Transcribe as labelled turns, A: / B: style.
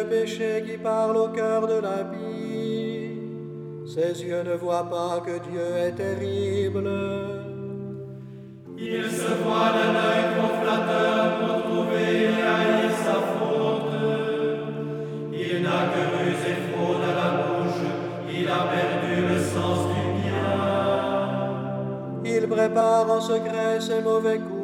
A: péché qui parle au cœur de l'impie. Ses yeux ne voient pas que Dieu est terrible.
B: Il se voit d'un œil trop flatteur pour trouver et haïr sa faute. Il n'a que ruse et fraude à la bouche, il a perdu le sens du bien.
A: Il prépare en secret ses mauvais coups.